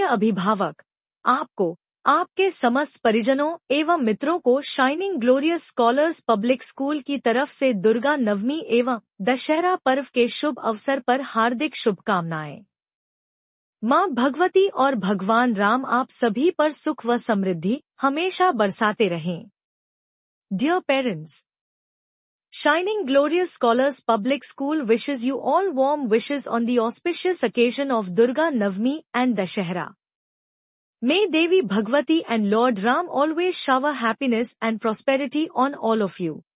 अभिभावक, आपको, आपके समस्त परिजनों एवं मित्रों को shining glorious scholars public school की तरफ से दुर्गा नवमी एवं दशहरा पर्व के शुभ अवसर पर हार्दिक शुभकामनाएं। माँ भगवती और भगवान राम आप सभी पर सुख व समृद्धि हमेशा बरसाते रहें। Dear parents, Shining Glorious Scholars Public School wishes you all warm wishes on the auspicious occasion of Durga Navami and Dashehra. May Devi Bhagwati and Lord Ram always shower happiness and prosperity on all of you.